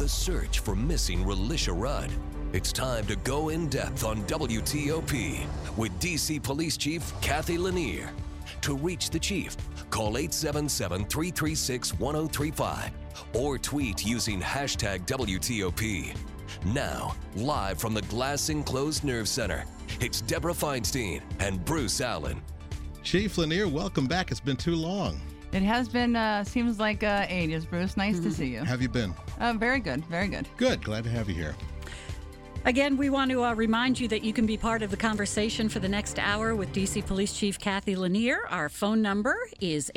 the search for missing Relisha Rudd. It's time to go in depth on WTOP with DC Police Chief Kathy Lanier. To reach the chief, call 877-336-1035 or tweet using hashtag WTOP. Now, live from the Glass Enclosed Nerve Center, it's Deborah Feinstein and Bruce Allen. Chief Lanier, welcome back. It's been too long. It has been, seems like ages, Bruce. Nice to see you. Have you been? Very good, very good. Good. Glad to have you here. Again, we want to remind you that you can be part of the conversation for the next hour with DC Police Chief Kathy Lanier. Our phone number is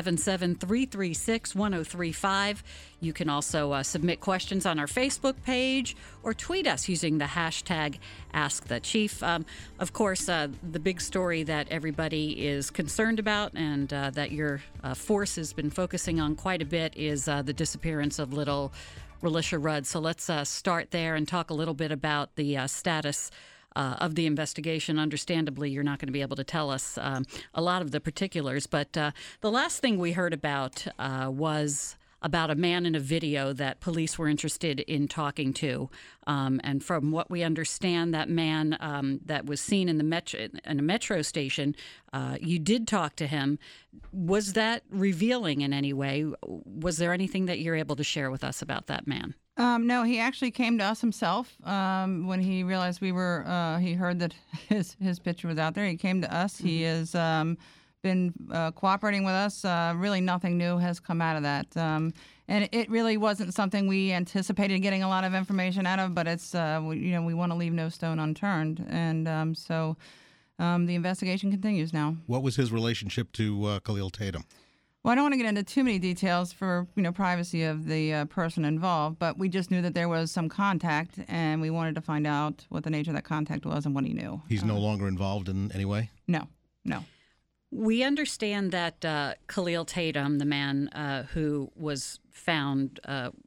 877-336-1035. You can also submit questions on our Facebook page or tweet us using the hashtag AskTheChief. Of course, the big story that everybody is concerned about and that your force has been focusing on quite a bit is the disappearance of little Relisha Rudd. So let's start there and talk a little bit about the status of the investigation. Understandably, you're not going to be able to tell us a lot of the particulars, but the last thing we heard about was about a man in a video that police were interested in talking to. And from what we understand, that man that was seen in a metro station, you did talk to him. Was that revealing in any way? Was there anything that you're able to share with us about that man? No, he actually came to us himself when he realized he heard that his picture was out there. He came to us. Mm-hmm. He has been cooperating with us. Really nothing new has come out of that. And it really wasn't something we anticipated getting a lot of information out of, but it's, we want to leave no stone unturned. And so the investigation continues now. What was his relationship to Khalil Tatum? Well, I don't want to get into too many details for privacy of the person involved, but we just knew that there was some contact, and we wanted to find out what the nature of that contact was and what he knew. He's no longer involved in any way? No. We understand that Khalil Tatum, the man who was found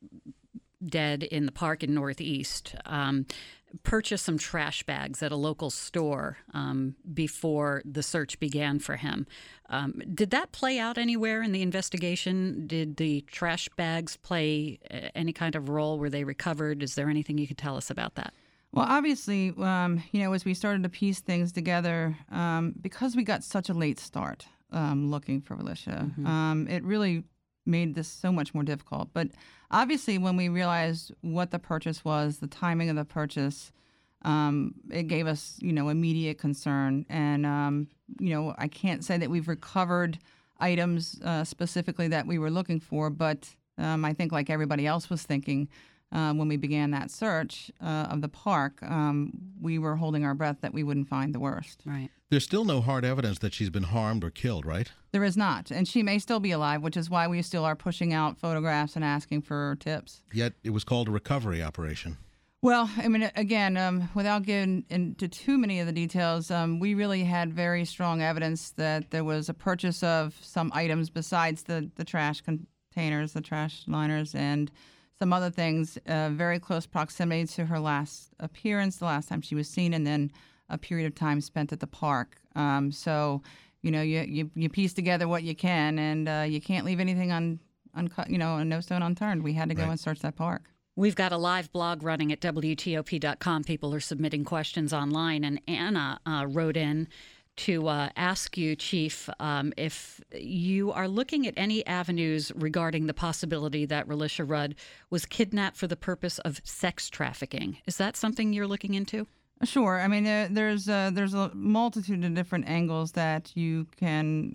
dead in the park in Northeast, purchased some trash bags at a local store before the search began for him. Did that play out anywhere in the investigation? Did the trash bags play any kind of role? Were they recovered? Is there anything you could tell us about that? Well, obviously, as we started to piece things together, because we got such a late start looking for Relisha, mm-hmm. It really made this so much more difficult. But obviously, when we realized what the purchase was, the timing of the purchase, it gave us, immediate concern. And, I can't say that we've recovered items specifically that we were looking for, but I think like everybody else was thinking, when we began that search of the park, we were holding our breath that we wouldn't find the worst. Right. There's still no hard evidence that she's been harmed or killed, right? There is not. And she may still be alive, which is why we still are pushing out photographs and asking for tips. Yet it was called a recovery operation. Well, I mean, again, without getting into too many of the details, we really had very strong evidence that there was a purchase of some items besides the trash containers, the trash liners, and some other things, very close proximity to her last appearance, the last time she was seen, and then a period of time spent at the park. So, you piece together what you can, and you can't leave anything uncut, no stone unturned. We had to go and search that park. We've got a live blog running at WTOP.com. People are submitting questions online, and Anna wrote in to ask you, Chief, if you are looking at any avenues regarding the possibility that Relisha Rudd was kidnapped for the purpose of sex trafficking. Is that something you're looking into? Sure. I mean, there's a multitude of different angles that you can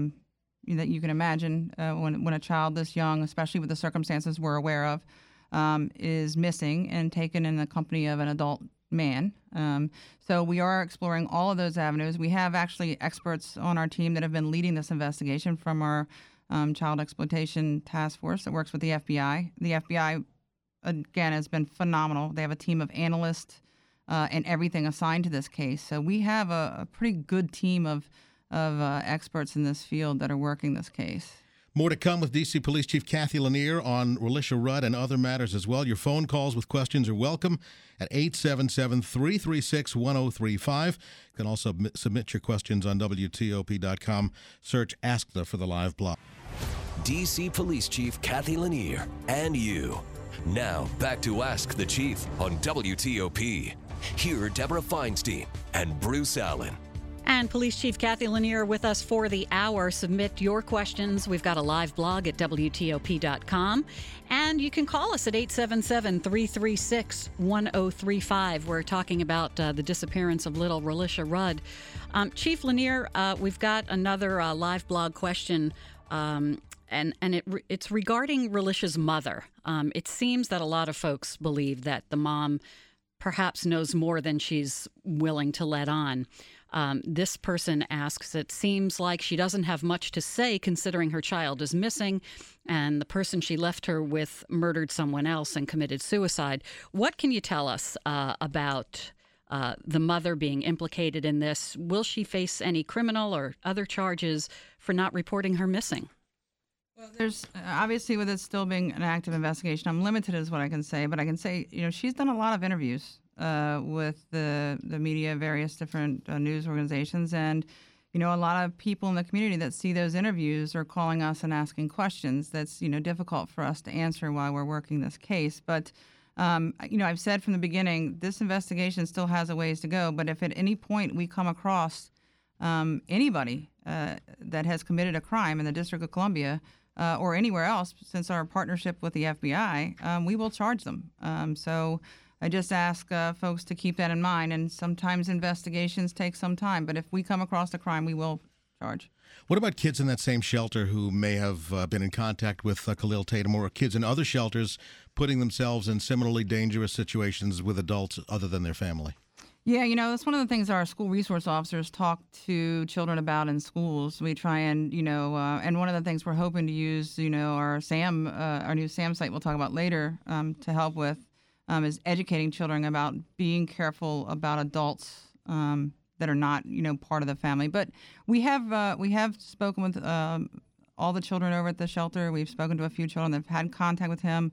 imagine when a child this young, especially with the circumstances we're aware of, is missing and taken in the company of an adult man. So we are exploring all of those avenues. We have actually experts on our team that have been leading this investigation from our child exploitation task force that works with the FBI. The FBI, again, has been phenomenal. They have a team of analysts and everything assigned to this case. So we have a pretty good team of experts in this field that are working this case. More to come with D.C. Police Chief Kathy Lanier on Relisha Rudd and other matters as well. Your phone calls with questions are welcome at 877-336-1035. You can also submit your questions on WTOP.com. Search AskThe for the live blog. D.C. Police Chief Kathy Lanier and you. Now, back to Ask the Chief on WTOP. Here are Deborah Feinstein and Bruce Allen. And Police Chief Kathy Lanier with us for the hour. Submit your questions. We've got a live blog at WTOP.com. And you can call us at 877-336-1035. We're talking about the disappearance of little Relisha Rudd. Chief Lanier, we've got another live blog question, and it's regarding Relisha's mother. It seems that a lot of folks believe that the mom perhaps knows more than she's willing to let on. This person asks, it seems like she doesn't have much to say considering her child is missing and the person she left her with murdered someone else and committed suicide. What can you tell us about the mother being implicated in this? Will she face any criminal or other charges for not reporting her missing? Well, there's obviously, with it still being an active investigation, I'm limited is what I can say, but I can say, she's done a lot of interviews with the media, various different news organizations, and a lot of people in the community that see those interviews are calling us and asking questions. That's difficult for us to answer while we're working this case. But I've said from the beginning, this investigation still has a ways to go. But if at any point we come across anybody that has committed a crime in the District of Columbia or anywhere else, since our partnership with the FBI, we will charge them. So I just ask folks to keep that in mind, and sometimes investigations take some time, but if we come across a crime, we will charge. What about kids in that same shelter who may have been in contact with Khalil Tatum, or kids in other shelters putting themselves in similarly dangerous situations with adults other than their family? Yeah, that's one of the things our school resource officers talk to children about in schools. We try and, and one of the things we're hoping to use, our new SAM site we'll talk about later to help with, is educating children about being careful about adults that are not, part of the family. But we have spoken with all the children over at the shelter. We've spoken to a few children that have had contact with him.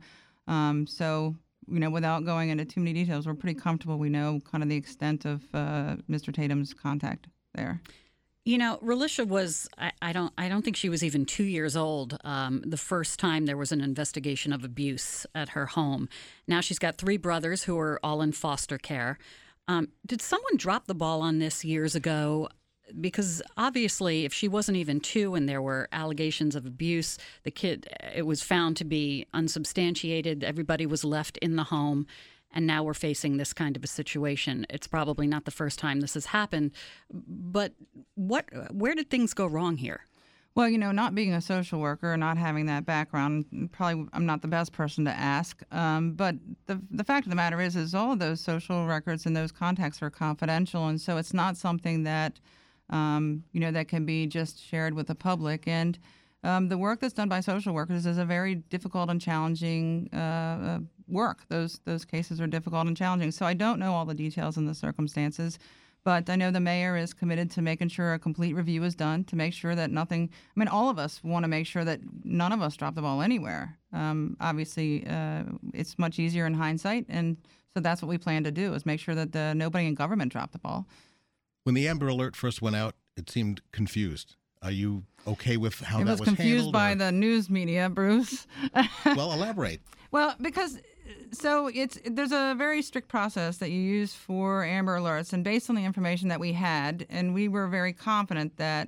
So, without going into too many details, we're pretty comfortable. We know kind of the extent of Mr. Tatum's contact there. Relisha was, I don't think she was even 2 years old the first time there was an investigation of abuse at her home. Now she's got 3 brothers who are all in foster care. Did someone drop the ball on this years ago? Because obviously if she wasn't even 2 and there were allegations of abuse, it was found to be unsubstantiated. Everybody was left in the home. And now we're facing this kind of a situation. It's probably not the first time this has happened. But where did things go wrong here? Well, not being a social worker, not having that background, probably I'm not the best person to ask. But the fact of the matter is all of those social records and those contacts are confidential. And so it's not something that, that can be just shared with the public. And the work that's done by social workers is a very difficult and challenging work. Those cases are difficult and challenging. So I don't know all the details and the circumstances, but I know the mayor is committed to making sure a complete review is done to make sure that nothing. I mean, all of us want to make sure that none of us drop the ball anywhere. Obviously, it's much easier in hindsight, and so that's what we plan to do is make sure that nobody in government dropped the ball. When the Amber Alert first went out, it seemed confused. Are you okay with how that was handled? It was confused by the news media, Bruce. Well, elaborate. Well, because there's a very strict process that you use for Amber Alerts, and based on the information that we had, and we were very confident that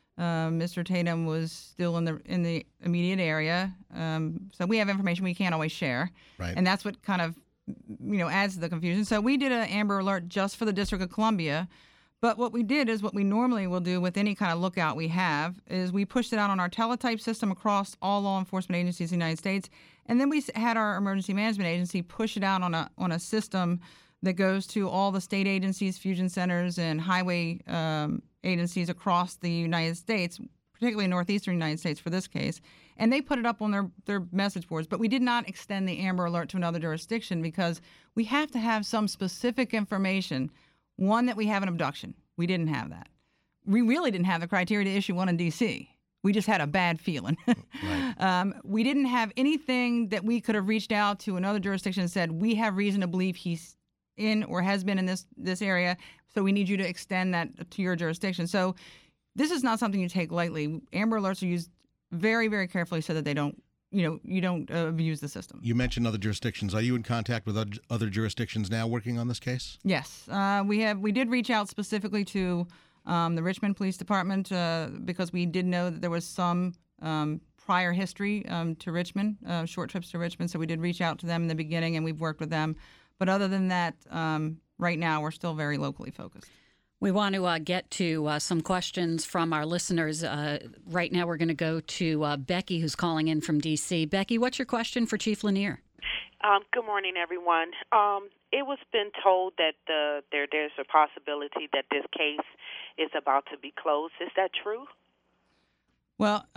Mr. Tatum was still in the immediate area. So we have information we can't always share, right? And that's what kind of adds to the confusion. So we did an Amber Alert just for the District of Columbia. But what we did is what we normally will do with any kind of lookout we have is we pushed it out on our teletype system across all law enforcement agencies in the United States. And then we had our emergency management agency push it out on a system that goes to all the state agencies, fusion centers, and highway agencies across the United States, particularly northeastern United States for this case. And they put it up on their message boards. But we did not extend the Amber Alert to another jurisdiction because we have to have some specific information. One, that we have an abduction. We didn't have that. We really didn't have the criteria to issue one in D.C. We just had a bad feeling. Right. We didn't have anything that we could have reached out to another jurisdiction and said, we have reason to believe he's in or has been in this area, so we need you to extend that to your jurisdiction. So this is not something you take lightly. Amber Alerts are used very, very carefully so that they don't you don't abuse the system. You mentioned other jurisdictions. Are you in contact with other jurisdictions now working on this case? Yes, we did reach out specifically to the Richmond Police Department because we did know that there was some prior history to Richmond, short trips to Richmond. So we did reach out to them in the beginning, and we've worked with them. But other than that, right now we're still very locally focused. We want to get to some questions from our listeners. Right now we're going to go to Becky, who's calling in from D.C. Becky, what's your question for Chief Lanier? Good morning, everyone. It was been told that there's a possibility that this case is about to be closed. Is that true? Well,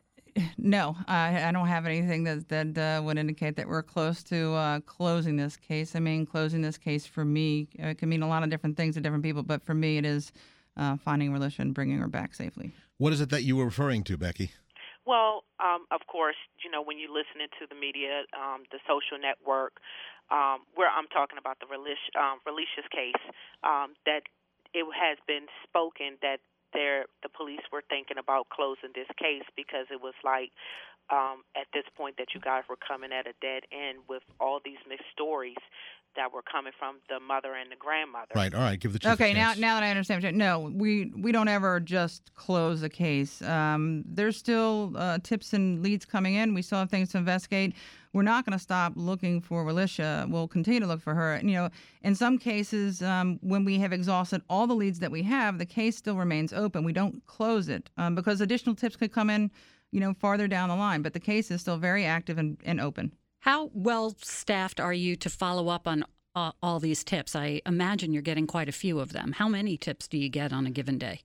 no, I don't have anything that would indicate that we're close to closing this case. I mean, closing this case for me can mean a lot of different things to different people, but for me it is finding Relisha and bringing her back safely. What is it that you were referring to, Becky? Well, of course, when you listen to the media, the social network, where I'm talking about the Relisha's case, that it has been spoken that the police were thinking about closing this case because it was like at this point that you guys were coming at a dead end with all these mixed stories that were coming from the mother and the grandmother. Right. All right. Give the chief Okay. a chance. Now that I understand, no, we don't ever just close a case. There's still tips and leads coming in. We still have things to investigate. We're not going to stop looking for Relisha. We'll continue to look for her. In some cases, when we have exhausted all the leads that we have, the case still remains open. We don't close it because additional tips could come in, farther down the line. But the case is still very active and open. How well staffed are you to follow up on all these tips? I imagine you're getting quite a few of them. How many tips do you get on a given day?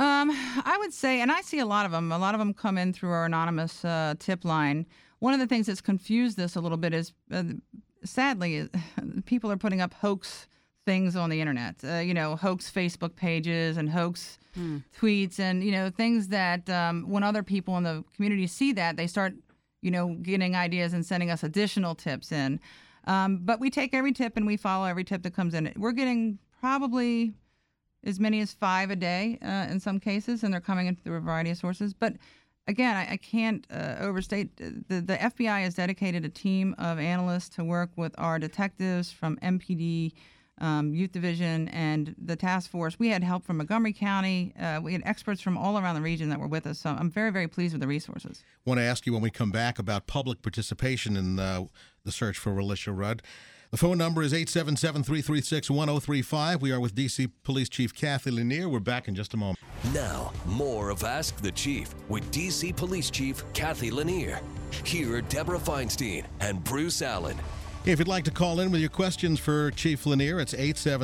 I would say, and I see a lot of them. A lot of them come in through our anonymous tip line. One of the things that's confused this a little bit is, sadly, people are putting up hoax things on the internet. Hoax Facebook pages and hoax tweets and, things that when other people in the community see that, they start getting ideas and sending us additional tips in. But we take every tip and we follow every tip that comes in. We're getting probably as many as 5 a day in some cases, and they're coming in through a variety of sources. But again, I can't overstate, the FBI has dedicated a team of analysts to work with our detectives from MPD, Youth Division, and the task force. We had help from Montgomery County. We had experts from all around the region that were with us. So I'm very, very pleased with the resources. I want to ask you when we come back about public participation in the search for Relisha Rudd. The phone number is 877-336-1035. We are with D.C. Police Chief Kathy Lanier. We're back in just a moment. Now, more of Ask the Chief with D.C. Police Chief Kathy Lanier. Here are Deborah Feinstein and Bruce Allen. If you'd like to call in with your questions for Chief Lanier, it's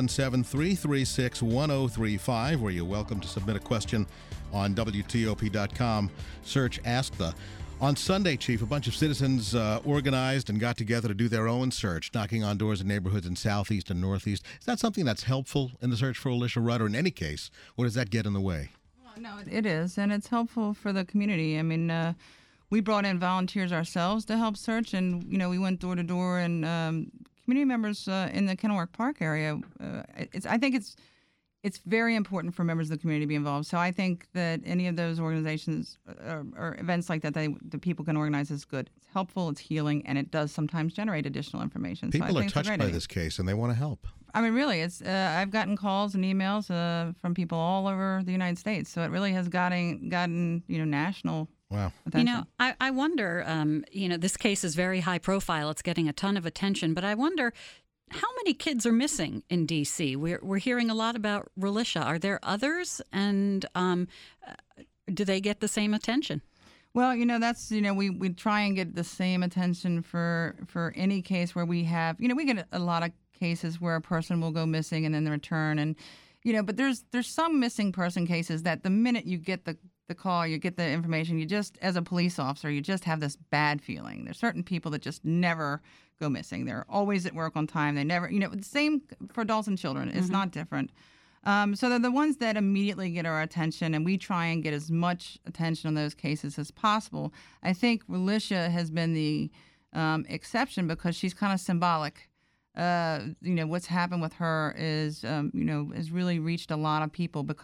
877-336-1035, where you're welcome to submit a question on WTOP.com. Search Ask the. On Sunday, Chief, a bunch of citizens organized and got together to do their own search, knocking on doors in neighborhoods in Southeast and Northeast. Is that something that's helpful in the search for Relisha Rudd, or in any case, or does that get in the way? No, it is, and it's helpful for the community. I mean, we brought in volunteers ourselves to help search, and we went door to door, and community members in the Kenilworth Park area. I think it's very important for members of the community to be involved. So I think that any of those organizations or events like that the people can organize is good. It's helpful, it's healing, and it does sometimes generate additional information. People are touched by this case, and they want to help. I mean, really, it's I've gotten calls and emails from people all over the United States. So it really has gotten national. Wow. Attention. I wonder, this case is very high profile. It's getting a ton of attention, but I wonder how many kids are missing in D.C.? We're hearing a lot about Relisha. Are there others, and do they get the same attention? Well, that's, we try and get the same attention for any case where we have, we get a lot of cases where a person will go missing and then they return. And, but there's some missing person cases that the minute you get the call, you get the information, you just, as a police officer, you just have this bad feeling. There's certain people that just never go missing. They're always at work on time. They never, the same for adults and children. It's not different. So they're the ones that immediately get our attention, and we try and get as much attention on those cases as possible. I think Relisha has been the exception because she's kind of symbolic. What's happened with her is, has really reached a lot of people because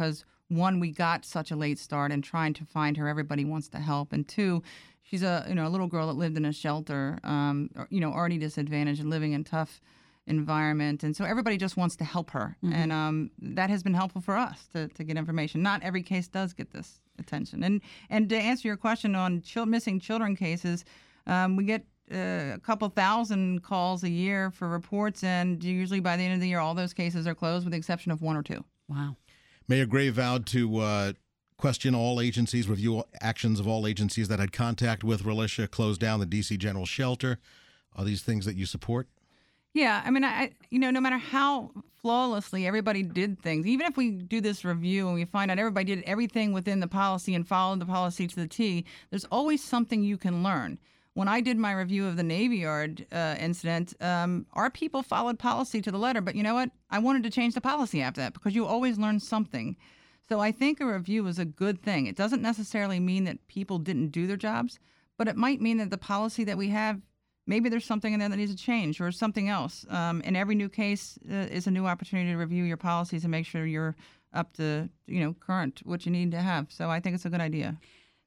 one, we got such a late start, and trying to find her, everybody wants to help, and two, she's a little girl that lived in a shelter, already disadvantaged and living in tough environment, and so everybody just wants to help her, and that has been helpful for us to get information. Not every case does get this attention, and to answer your question on missing children cases, we get a couple thousand calls a year for reports, and usually by the end of the year, all those cases are closed with the exception of one or two. Wow. Mayor Gray vowed to question all agencies, review actions of all agencies that had contact with Relisha, close down the D.C. General Shelter. Are these things that you support? Yeah, I mean, no matter how flawlessly everybody did things, even if we do this review and we find out everybody did everything within the policy and followed the policy to the T, there's always something you can learn. When I did my review of the Navy Yard incident, our people followed policy to the letter. But you know what? I wanted to change the policy after that because you always learn something. So I think a review is a good thing. It doesn't necessarily mean that people didn't do their jobs, but it might mean that the policy that we have, maybe there's something in there that needs to change or something else. And every new case is a new opportunity to review your policies and make sure you're up to, current, what you need to have. So I think it's a good idea.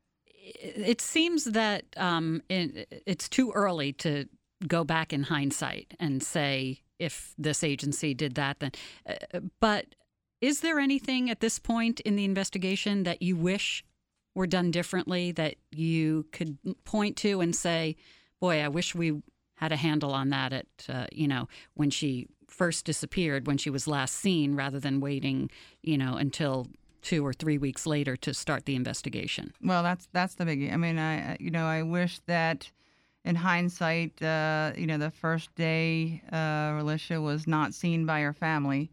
It seems that it's too early to go back in hindsight and say if this agency did that, then. But is there anything at this point in the investigation that you wish were done differently that you could point to and say, boy, I wish we had a handle on that at, when she first disappeared, when she was last seen, rather than waiting, until 2 or 3 weeks later to start the investigation? Well, that's the biggie. I mean, I wish that in hindsight, the first day Relisha was not seen by her family,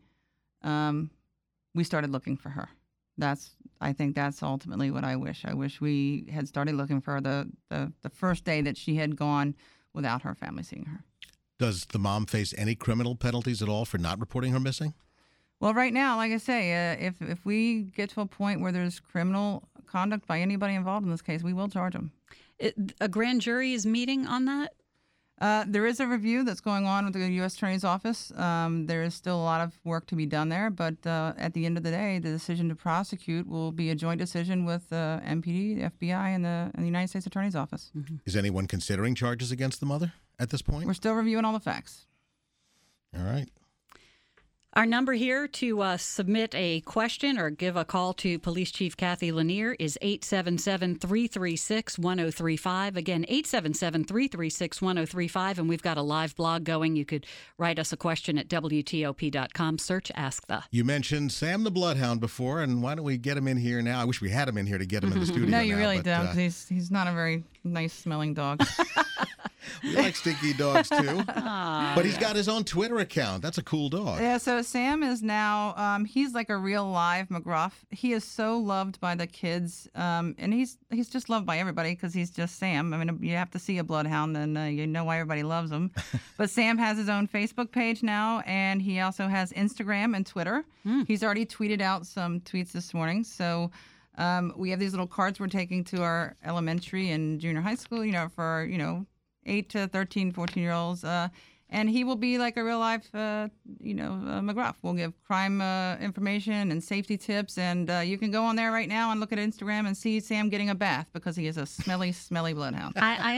we started looking for her. I think that's ultimately what I wish. I wish we had started looking for her the first day that she had gone without her family seeing her. Does the mom face any criminal penalties at all for not reporting her missing? Well, right now, like I say, if we get to a point where there's criminal conduct by anybody involved in this case, we will charge them. A grand jury is meeting on that? There is a review that's going on with the U.S. Attorney's Office. There is still a lot of work to be done there, but at the end of the day, the decision to prosecute will be a joint decision with MPD, the FBI, and the United States Attorney's Office. Mm-hmm. Is anyone considering charges against the mother at this point? We're still reviewing all the facts. All right. Our number here to submit a question or give a call to Police Chief Kathy Lanier is 877-336-1035. Again, 877-336-1035. And we've got a live blog going. You could write us a question at WTOP.com. Search Ask the. You mentioned Sam the Bloodhound before, and why don't we get him in here now? I wish we had him in here to get him in the studio. No, you now, really but, don't, because he's not a very nice-smelling dog. We like stinky dogs, too. But he's got his own Twitter account. That's a cool dog. Yeah, so Sam is now, he's like a real live McGruff. He is so loved by the kids, and he's just loved by everybody because he's just Sam. I mean, you have to see a bloodhound, and you know why everybody loves him. But Sam has his own Facebook page now, and he also has Instagram and Twitter. He's already tweeted out some tweets this morning, so... we have these little cards we're taking to our elementary and junior high school, for, 8 to 13, 14-year-olds. And he will be like a real life, McGruff. We'll give crime information and safety tips. And you can go on there right now and look at Instagram and see Sam getting a bath because he is a smelly, smelly bloodhound.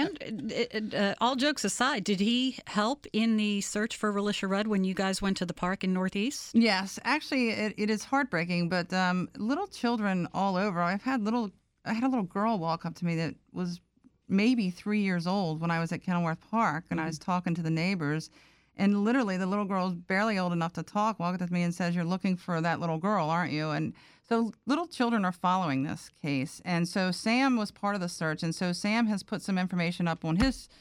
All jokes aside, did he help in the search for Relisha Rudd when you guys went to the park in Northeast? Yes. Actually, it is heartbreaking. But little children all over. I had a little girl walk up to me that was maybe 3 years old when I was at Kenilworth Park, and I was talking to the neighbors, and literally the little girl's barely old enough to talk, walked up to me and says, "You're looking for that little girl, aren't you?" And so little children are following this case, and so Sam was part of the search, and so Sam has put some information up on his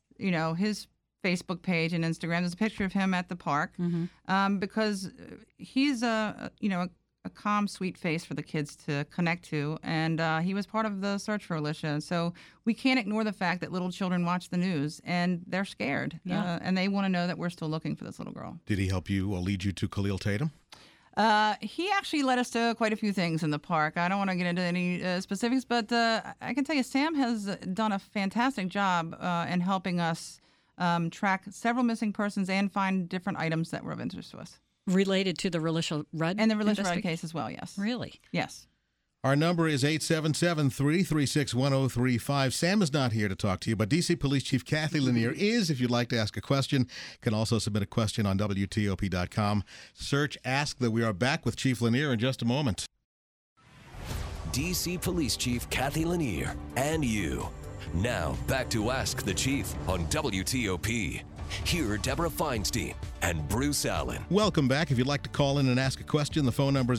Facebook page and Instagram. There's a picture of him at the park, because he's a calm, sweet face for the kids to connect to, and he was part of the search for Relisha. So we can't ignore the fact that little children watch the news, and they're scared, and they want to know that we're still looking for this little girl. Did he help you or lead you to Khalil Tatum? He actually led us to quite a few things in the park. I don't want to get into any specifics, but I can tell you Sam has done a fantastic job in helping us track several missing persons and find different items that were of interest to us. Related to the Relisha Rudd And the Relisha Rudd investigation? case as well, yes. Really? Yes. Our number is 877-336-1035. Sam is not here to talk to you, but D.C. Police Chief Kathy Lanier is. If you'd like to ask a question, you can also submit a question on WTOP.com. Search Ask the. We are back with Chief Lanier in just a moment. DC Police Chief Kathy Lanier and you. Now, back to Ask the Chief on WTOP. Here are Deborah Feinstein and Bruce Allen. Welcome back. If you'd like to call in and ask a question, the phone number is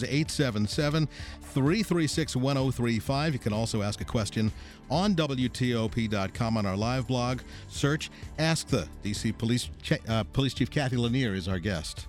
877-336-1035. You can also ask a question on WTOP.com on our live blog. Search Ask the. DC Police Chief Kathy Lanier is our guest.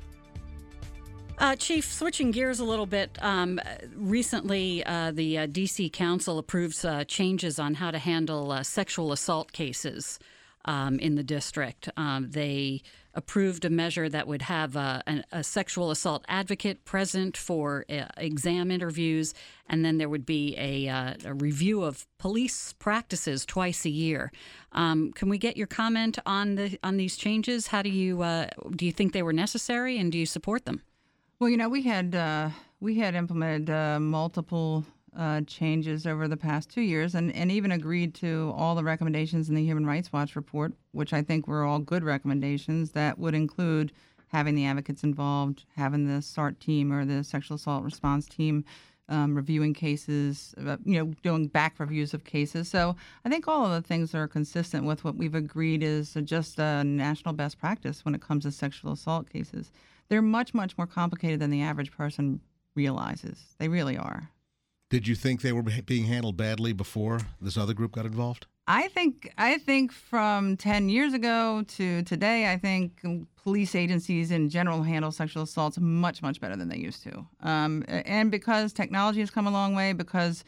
Chief, switching gears a little bit, recently the D.C. Council approved changes on how to handle sexual assault cases in the district. They approved a measure that would have a sexual assault advocate present for exam interviews, and then there would be a review of police practices twice a year. Can we get your comment on these changes? How do you think they were necessary, and do you support them? Well, we had implemented multiple changes over the past 2 years and even agreed to all the recommendations in the Human Rights Watch report, which I think were all good recommendations that would include having the advocates involved, having the SART team or the sexual assault response team reviewing cases, doing back reviews of cases. So I think all of the things are consistent with what we've agreed is just a national best practice when it comes to sexual assault cases. They're much, much more complicated than the average person realizes. They really are. Did you think they were being handled badly before this other group got involved? I think from 10 years ago to today, I think police agencies in general handle sexual assaults much, much better than they used to. And because technology has come a long way, because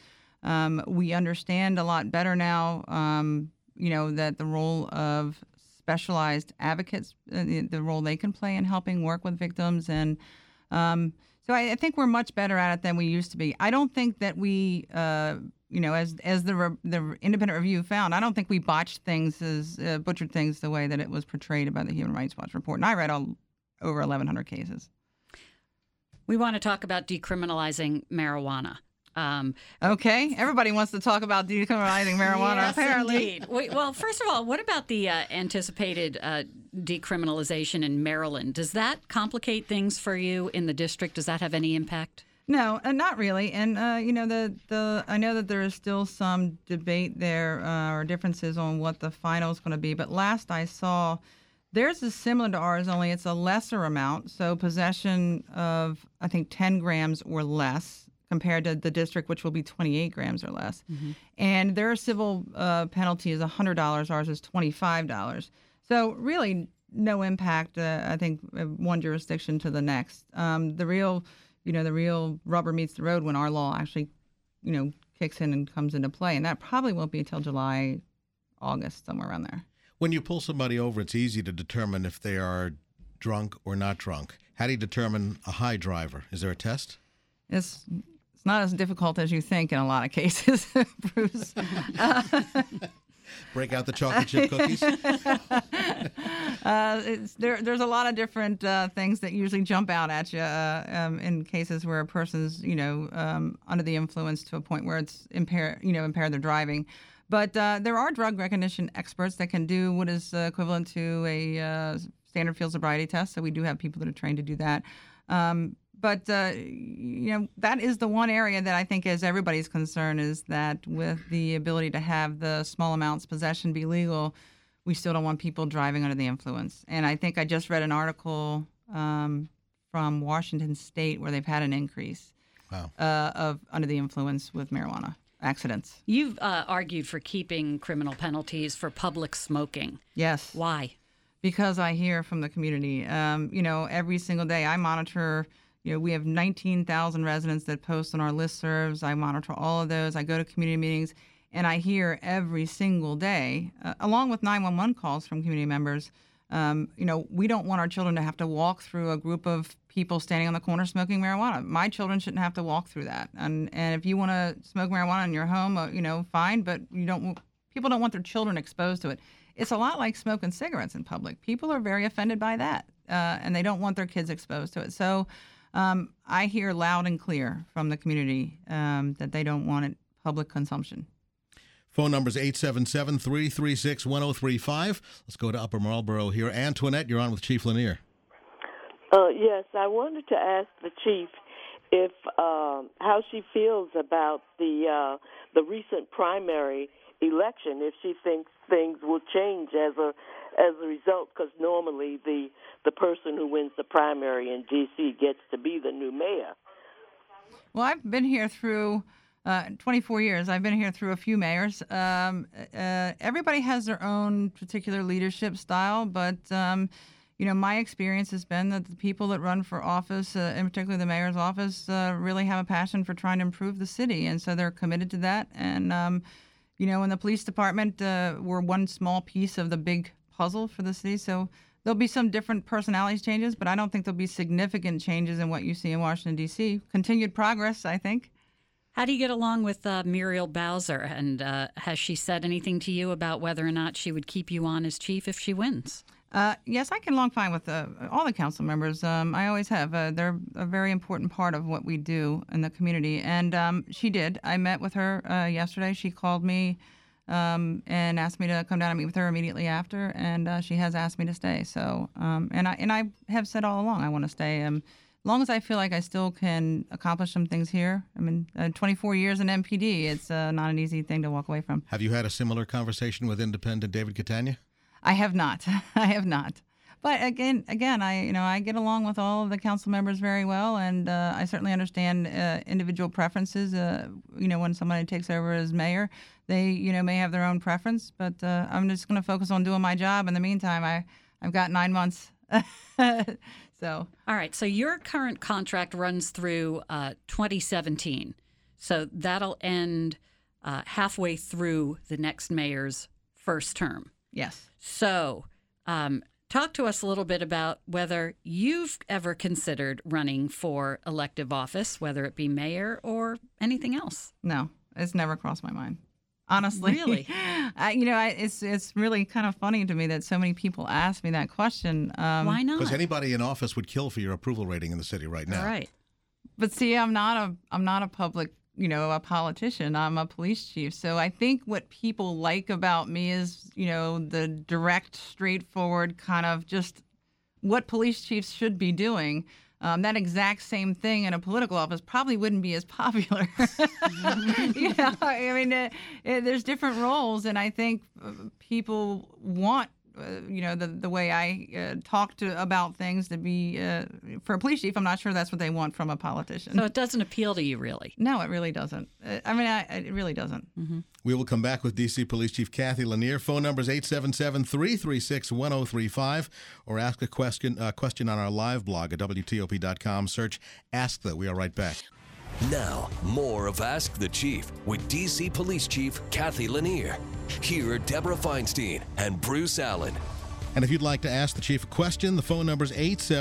we understand a lot better now, that the role of specialized advocates, the role they can play in helping work with victims. And so I think we're much better at it than we used to be. I don't think that we, as the independent review found, I don't think we botched things, butchered things the way that it was portrayed by the Human Rights Watch report. And I read over 1,100 cases. We want to talk about decriminalizing marijuana. Okay. Everybody wants to talk about decriminalizing marijuana, yes, apparently. Indeed. Well, first of all, what about the anticipated decriminalization in Maryland? Does that complicate things for you in the district? Does that have any impact? No, not really. And I know that there is still some debate there or differences on what the final is going to be. But last I saw, theirs is similar to ours, only it's a lesser amount. So possession of, I think, 10 grams or less, compared to the district, which will be 28 grams or less. Mm-hmm. And their civil penalty is $100. Ours is $25. So really no impact, I think, one jurisdiction to the next. The real rubber meets the road when our law actually, kicks in and comes into play. And that probably won't be until July, August, somewhere around there. When you pull somebody over, it's easy to determine if they are drunk or not drunk. How do you determine a high driver? Is there a test? It's not as difficult as you think in a lot of cases, Bruce. Break out the chocolate chip cookies. There's a lot of different things that usually jump out at you in cases where a person's under the influence to a point where it's impaired their driving. But there are drug recognition experts that can do what is equivalent to a standard field sobriety test. So we do have people that are trained to do that. But, that is the one area that I think is everybody's concern, is that with the ability to have the small amounts possession be legal, we still don't want people driving under the influence. And I think I just read an article from Washington State where they've had an increase of under the influence with marijuana accidents. You've argued for keeping criminal penalties for public smoking. Yes. Why? Because I hear from the community. Every single day I monitor. We have 19,000 residents that post on our listservs. I monitor all of those. I go to community meetings, and I hear every single day, along with 911 calls from community members, we don't want our children to have to walk through a group of people standing on the corner smoking marijuana. My children shouldn't have to walk through that. And if you want to smoke marijuana in your home, fine, but people don't want their children exposed to it. It's a lot like smoking cigarettes in public. People are very offended by that. and they don't want their kids exposed to it. So I hear loud and clear from the community that they don't want it public consumption. Phone number is 877-336-1035. Let's go to Upper Marlboro here. Antoinette, you're on with Chief Lanier. Yes, I wanted to ask the chief if how she feels about the recent primary election. If she thinks things will change as a result, because normally the person who wins the primary in D.C. gets to be the new mayor. Well, I've been here through 24 years. I've been here through a few mayors. Everybody has their own particular leadership style, but my experience has been that the people that run for office, in particular the mayor's office, really have a passion for trying to improve the city, and so they're committed to that. And in the police department, we're one small piece of the big puzzle for the city. So there'll be some different personalities changes, but I don't think there'll be significant changes in what you see in Washington, D.C. Continued progress, I think. How do you get along with Muriel Bowser? And has she said anything to you about whether or not she would keep you on as chief if she wins? Yes, I get along fine with all the council members. I always have. They're a very important part of what we do in the community. And she did. I met with her yesterday. She called me and asked me to come down and meet with her immediately after. And she has asked me to stay. So, and I have said all along I want to stay. As long as I feel like I still can accomplish some things here. 24 years in MPD, it's not an easy thing to walk away from. Have you had a similar conversation with Independent David Catania? I have not. I have not. But again, I get along with all of the council members very well, and I certainly understand individual preferences. When somebody takes over as mayor, they may have their own preference. But I'm just going to focus on doing my job. In the meantime, I've got 9 months. So. All right. So your current contract runs through 2017. So that'll end halfway through the next mayor's first term. Yes. So talk to us a little bit about whether you've ever considered running for elective office, whether it be mayor or anything else. No, it's never crossed my mind. Honestly. Really? It's really kind of funny to me that so many people ask me that question. Why not? Because anybody in office would kill for your approval rating in the city right now. All right. But see, I'm not a public, a politician. I'm a police chief. So I think what people like about me is, the direct, straightforward kind of just what police chiefs should be doing. That exact same thing in a political office probably wouldn't be as popular. There's different roles, and I think people want, the way I talk about things to be for a police chief. I'm not sure that's what they want from a politician. So it doesn't appeal to you, really? No, it really doesn't. It really doesn't. Mm-hmm. We will come back with D.C. Police Chief Kathy Lanier. Phone number is 877-336-1035, or ask a question on our live blog at WTOP.com. Search Ask the. We are right back. Now, more of Ask the Chief with D.C. Police Chief Kathy Lanier. Here are Deborah Feinstein and Bruce Allen. And if you'd like to ask the chief a question, the phone number is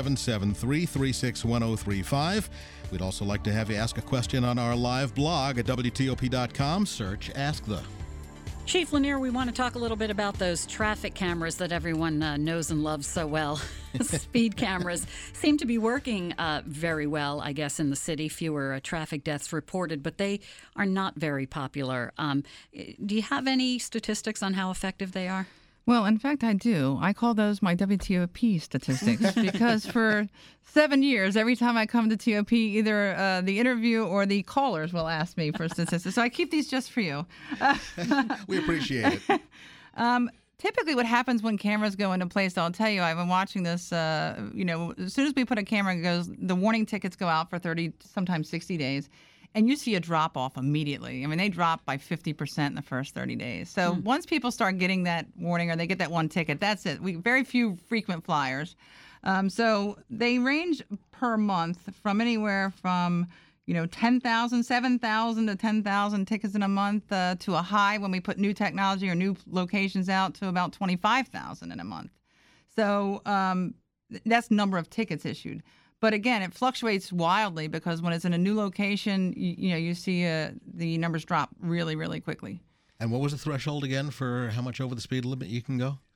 877-336-1035. We'd also like to have you ask a question on our live blog at WTOP.com. Search Ask the. Chief Lanier, we want to talk a little bit about those traffic cameras that everyone knows and loves so well. Speed cameras seem to be working very well, I guess, in the city. Fewer traffic deaths reported, but they are not very popular. Do you have any statistics on how effective they are? Well, in fact, I do. I call those my WTOP statistics because for 7 years, every time I come to TOP, either the interview or the callers will ask me for statistics. So I keep these just for you. We appreciate it. Typically what happens when cameras go into place, I'll tell you, I've been watching this, as soon as we put a camera, it goes, the warning tickets go out for 30, sometimes 60 days. And you see a drop off immediately. They drop by 50% in the first 30 days. So once people start getting that warning or they get that one ticket, that's it. Very few frequent flyers. So they range per month from anywhere from 10,000, 7,000 to 10,000 tickets in a month to a high when we put new technology or new locations out to about 25,000 in a month. So that's number of tickets issued. But again, it fluctuates wildly because when it's in a new location, you see the numbers drop really, really quickly. And what was the threshold again for how much over the speed limit you can go?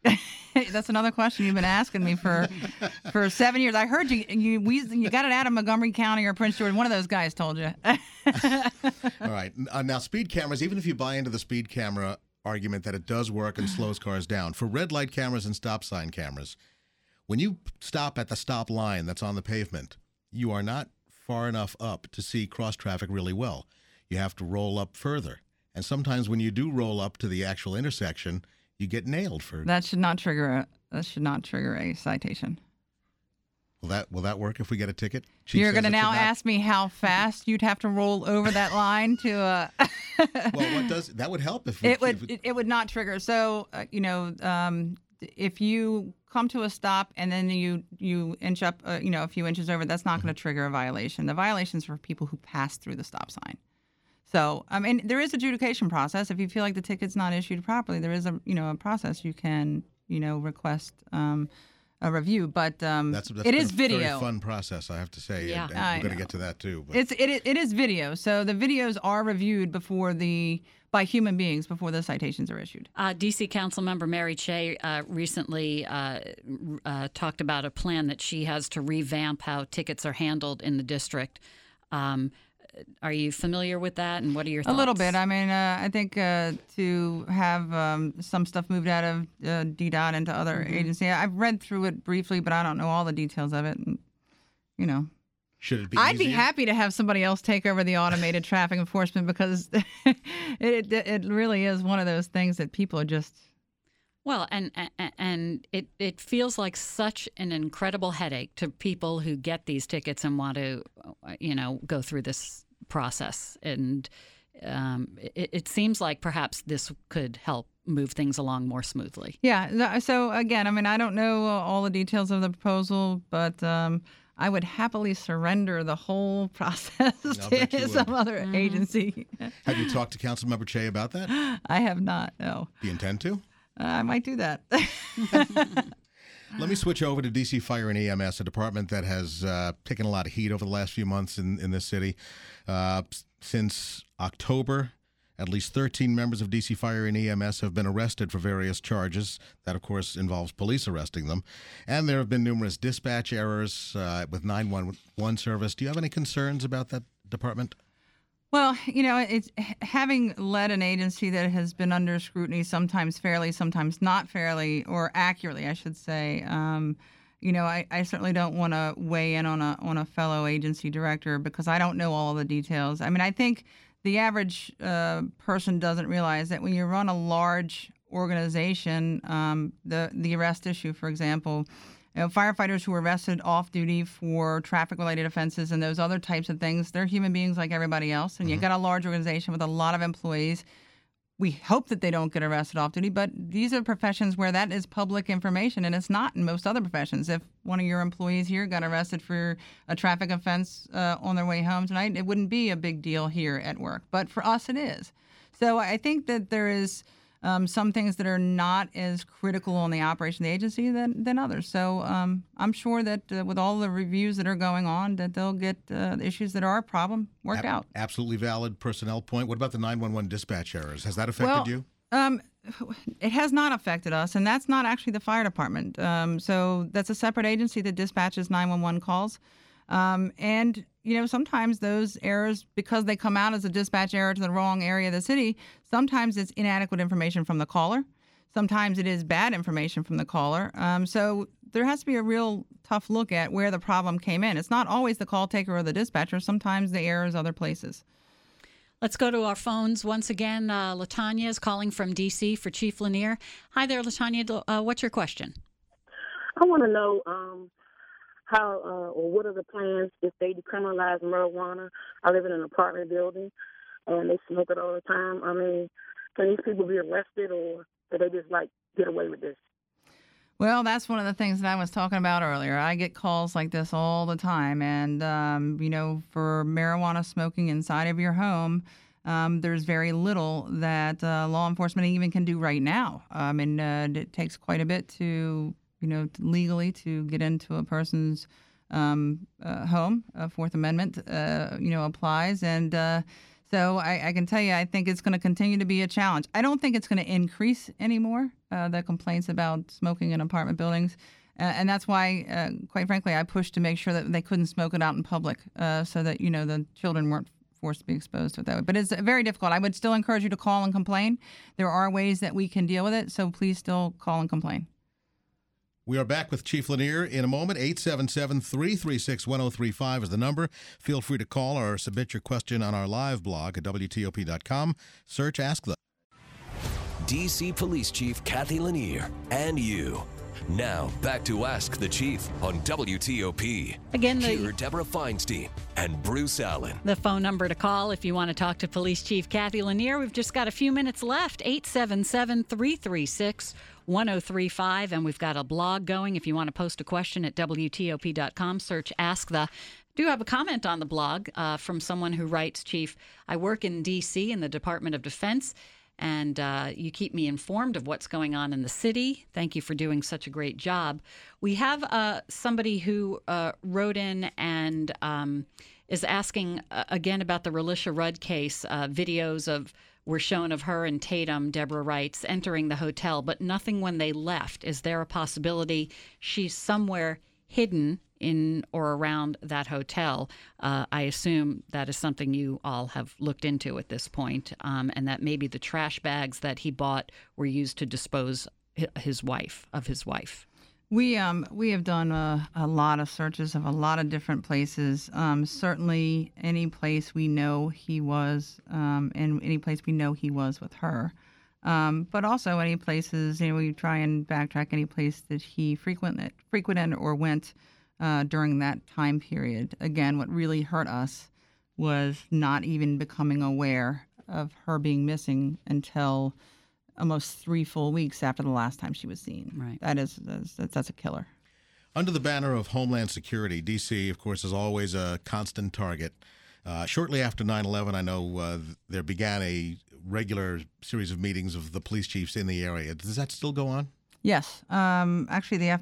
That's another question you've been asking me for 7 years. I heard you got it out of Montgomery County or Prince George. One of those guys told you. All right. Now, speed cameras, even if you buy into the speed camera argument that it does work and slows cars down, for red light cameras and stop sign cameras, when you stop at the stop line that's on the pavement, you are not far enough up to see cross traffic really well. You have to roll up further. And sometimes when you do roll up to the actual intersection, you get nailed for That should not trigger a citation. Will that work if we get a ticket? Chief You're says going to it now should not. ask me how fast you'd have to roll over that line to. Well, that would help if It would not trigger. So if you come to a stop and then you inch up a few inches over, that's not going to trigger a violation. The violation's for people who pass through the stop sign. So, I mean, there is adjudication process. If you feel like the ticket's not issued properly, there is a process you can, request a review. But that's it is a video. Very fun process, I have to say. Yeah. And we're going to get to that too. But. It is video. So the videos are reviewed by human beings before the citations are issued. D.C. Councilmember Mary Cheh recently talked about a plan that she has to revamp how tickets are handled in the district. Are you familiar with that, and what are your thoughts? A little bit. I mean, I think to have some stuff moved out of DDOT into other agencies. I've read through it briefly, but I don't know all the details of it. And, Should it be I'd be easier? happy to have somebody else take over the automated traffic enforcement because it really is one of those things that people are just... Well, and it feels like such an incredible headache to people who get these tickets and want to, go through this process. And it seems like perhaps this could help move things along more smoothly. Yeah. So again, I mean, I don't know all the details of the proposal, but I would happily surrender the whole process bet you to would. some other agency. Have you talked to Councilmember Cheh about that? I have not. No. Do you intend to? I might do that. Let me switch over to DC Fire and EMS, a department that has taken a lot of heat over the last few months in this city. Since October, at least 13 members of DC Fire and EMS have been arrested for various charges. That, of course, involves police arresting them. And there have been numerous dispatch errors with 911 service. Do you have any concerns about that department? Well, it's having led an agency that has been under scrutiny, sometimes fairly, sometimes not fairly, or accurately, I should say. I certainly don't want to weigh in on a fellow agency director because I don't know all of the details. I mean, I think the average person doesn't realize that when you run a large organization, the arrest issue, for example. Firefighters who are arrested off duty for traffic-related offenses and those other types of things, they're human beings like everybody else. And you got a large organization with a lot of employees. We hope that they don't get arrested off duty, but these are professions where that is public information, and it's not in most other professions. If one of your employees here got arrested for a traffic offense on their way home tonight, it wouldn't be a big deal here at work. But for us, it is. So I think that there is... some things that are not as critical on the operation of the agency than others. So I'm sure that with all the reviews that are going on, that they'll get issues that are a problem worked out. Absolutely valid personnel point. What about the 911 dispatch errors? Has that affected you? It has not affected us, and that's not actually the fire department. So that's a separate agency that dispatches 911 calls. And sometimes those errors, because they come out as a dispatch error to the wrong area of the city, sometimes it's inadequate information from the caller. Sometimes it is bad information from the caller. So there has to be a real tough look at where the problem came in. It's not always the call taker or the dispatcher. Sometimes the error is other places. Let's go to our phones once again. LaTanya is calling from D.C. for Chief Lanier. Hi there, LaTanya. What's your question? I want to know how or what are the plans if they decriminalize marijuana? I live in an apartment building, and they smoke it all the time. I mean, can these people be arrested, or do they just, get away with this? Well, that's one of the things that I was talking about earlier. I get calls like this all the time. And, for marijuana smoking inside of your home, there's very little that law enforcement even can do right now. It takes quite a bit to, legally to get into a person's home. Fourth Amendment, applies. And So I can tell you, I think it's going to continue to be a challenge. I don't think it's going to increase anymore, the complaints about smoking in apartment buildings. And that's why, quite frankly, I pushed to make sure that they couldn't smoke it out in public so that, the children weren't forced to be exposed to it that way. But it's very difficult. I would still encourage you to call and complain. There are ways that we can deal with it, so please still call and complain. We are back with Chief Lanier in a moment. 877-336-1035 is the number. Feel free to call or submit your question on our live blog at WTOP.com. Search Ask the. DC Police Chief Kathy Lanier and you. Now, back to Ask the Chief on WTOP. Again, Here, Deborah Feinstein and Bruce Allen. The phone number to call if you want to talk to Police Chief Kathy Lanier. We've just got a few minutes left. 877-336-1035. And we've got a blog going if you want to post a question at WTOP.com. Search Ask the. Do have a comment on the blog from someone who writes, Chief, I work in D.C. in the Department of Defense, and you keep me informed of what's going on in the city. Thank you for doing such a great job. We have somebody who wrote in and is asking again about the Relisha Rudd case. Videos were shown of her and Tatum, Deborah writes, entering the hotel, but nothing when they left. Is there a possibility she's somewhere hidden in or around that hotel? I assume that is something you all have looked into at this point, and that maybe the trash bags that he bought were used to dispose of his wife. We have done a lot of searches of a lot of different places. Certainly, any place we know he was, and any place we know he was with her. But also any places, we try and backtrack any place that he frequented or went during that time period. Again, what really hurt us was not even becoming aware of her being missing until almost 3 full weeks after the last time she was seen. Right. That's a killer. Under the banner of Homeland Security, D.C., of course, is always a constant target. Shortly after 9/11, I know there began a regular series of meetings of the police chiefs in the area. Does that still go on? Yes. Actually, the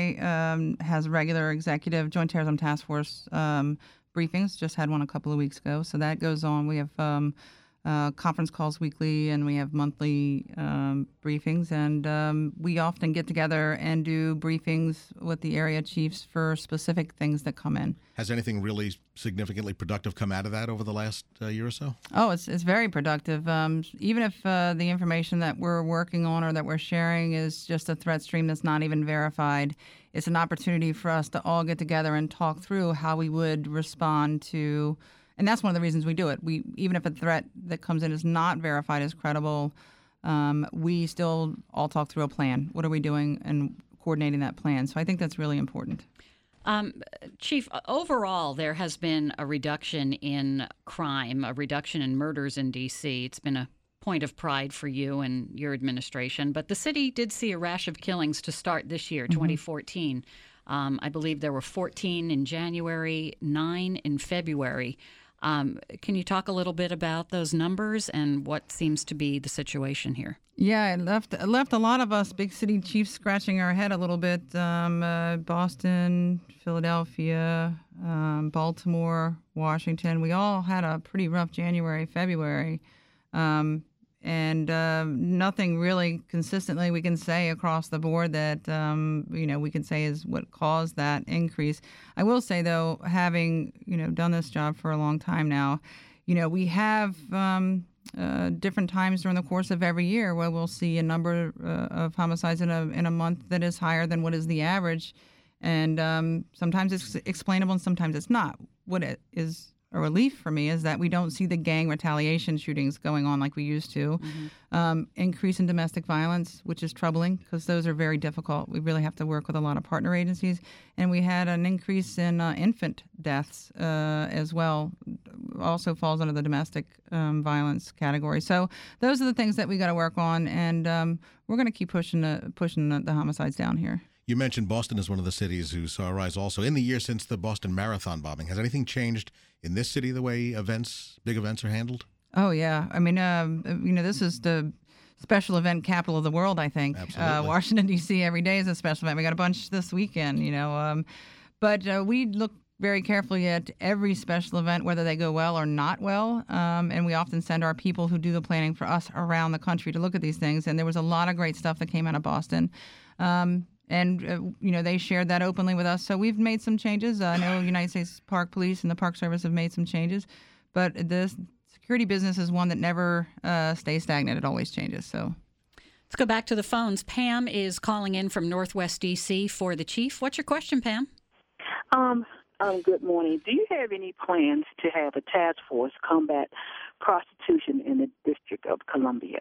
FBI has regular executive Joint Terrorism Task Force briefings. Just had one a couple of weeks ago. So that goes on. We have conference calls weekly, and we have monthly briefings. And we often get together and do briefings with the area chiefs for specific things that come in. Has anything really significantly productive come out of that over the last year or so? Oh, it's very productive. Even if the information that we're working on or that we're sharing is just a threat stream that's not even verified, it's an opportunity for us to all get together and talk through how we would respond to. And that's one of the reasons we do it. Even if a threat that comes in is not verified as credible, we still all talk through a plan. What are we doing and coordinating that plan? So I think that's really important. Chief, overall, there has been a reduction in crime, a reduction in murders in D.C. It's been a point of pride for you and your administration. But the city did see a rash of killings to start this year, 2014. I believe there were 14 in January, 9 in February. Can you talk a little bit about those numbers and what seems to be the situation here? Yeah, it left a lot of us big city chiefs scratching our head a little bit. Boston, Philadelphia, Baltimore, Washington. We all had a pretty rough January, February. And nothing really consistently we can say across the board that, we can say is what caused that increase. I will say, though, having, done this job for a long time now, we have different times during the course of every year where we'll see a number of homicides in a month that is higher than what is the average. And sometimes it's explainable and sometimes it's not. What it is a relief for me is that we don't see the gang retaliation shootings going on like we used to. Increase in domestic violence, which is troubling because those are very difficult. We really have to work with a lot of partner agencies. And we had an increase in infant deaths as well. Also falls under the domestic violence category. So those are the things that we got to work on, and we're going to keep pushing the homicides down here. You mentioned Boston as one of the cities who saw a rise also. In the year since the Boston Marathon bombing, has anything changed in this city the way big events are handled? Oh, yeah. I mean, this is the special event capital of the world, I think. Washington, D.C. every day is a special event. We got a bunch this weekend, But we look very carefully at every special event, whether they go well or not well. And we often send our people who do the planning for us around the country to look at these things. And there was a lot of great stuff that came out of Boston. They shared that openly with us. So we've made some changes. I know United States Park Police and the Park Service have made some changes. But the security business is one that never stays stagnant. It always changes. So let's go back to the phones. Pam is calling in from Northwest D.C. for the chief. What's your question, Pam? Good morning. Do you have any plans to have a task force combat prostitution in the District of Columbia?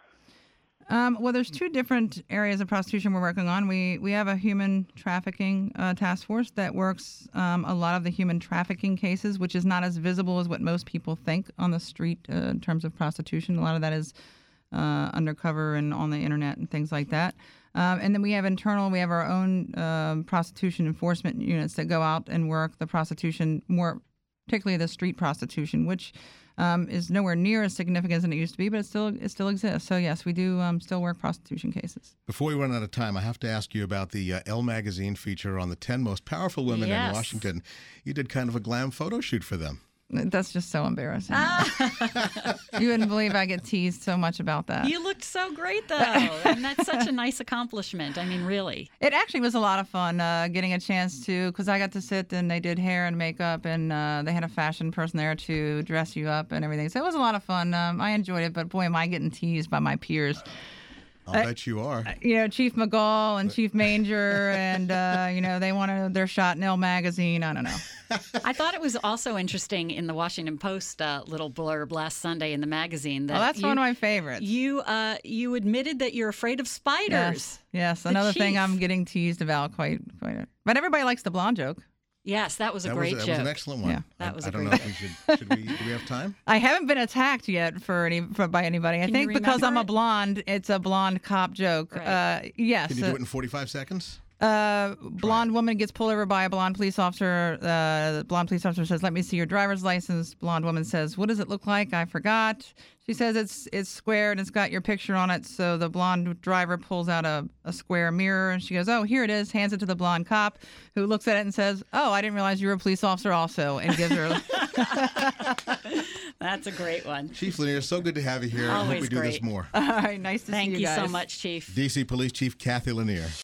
Well, there's two different areas of prostitution we're working on. We have a human trafficking task force that works a lot of the human trafficking cases, which is not as visible as what most people think on the street in terms of prostitution. A lot of that is undercover and on the internet and things like that. And then we have our own prostitution enforcement units that go out and work the prostitution, more particularly the street prostitution, which is nowhere near as significant as it used to be, but it still exists. So yes, we do still work prostitution cases. Before we run out of time, I have to ask you about the Elle magazine feature on the 10 most powerful women in Washington. You did kind of a glam photo shoot for them. That's just so embarrassing. You wouldn't believe I get teased so much about that. You looked so great, though, and that's such a nice accomplishment. I mean, really. It actually was a lot of fun getting a chance to, because I got to sit and they did hair and makeup, and they had a fashion person there to dress you up and everything. So it was a lot of fun. I enjoyed it, but boy, am I getting teased by my peers. I'll bet you are. Chief McGall and Chief Manger, and, they wanted their shot in Elle magazine. I don't know. I thought it was also interesting in the Washington Post little blurb last Sunday in the magazine. That's one of my favorites. You admitted that you're afraid of spiders. Yes. Another thing I'm getting teased about quite. But everybody likes the blonde joke. Yes, that was a great joke. That was an excellent one. Yeah. That was I a don't great know if do we have time? I haven't been attacked yet by anybody. I think because I'm a blonde, it's a blonde cop joke. Right. Yes. Can you do it in 45 seconds? Blonde woman gets pulled over by a blonde police officer. The blonde police officer says, "Let me see your driver's license." Blonde woman says, "What does it look like? I forgot." She says, "It's square and it's got your picture on it." So the blonde driver pulls out a square mirror and she goes, "Oh, here it is." Hands it to the blonde cop, who looks at it and says, "Oh, I didn't realize you were a police officer also," and gives her. That's a great one. Chief Lanier, so good to have you here. I hope we do this more. All right, nice to see you guys. Thank you so much, Chief. DC Police Chief Kathy Lanier.